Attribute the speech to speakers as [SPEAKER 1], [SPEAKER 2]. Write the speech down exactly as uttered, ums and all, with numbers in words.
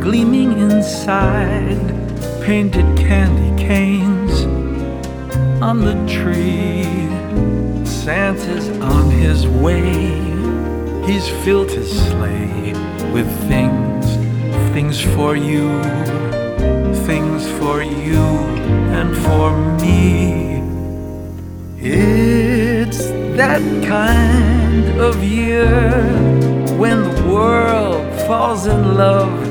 [SPEAKER 1] gleaming inside, painted candy canes on the tree. Santa's on his way, he's filled his sleigh with things, things for you, things for you and for me. It's that kind of year when the world falls in love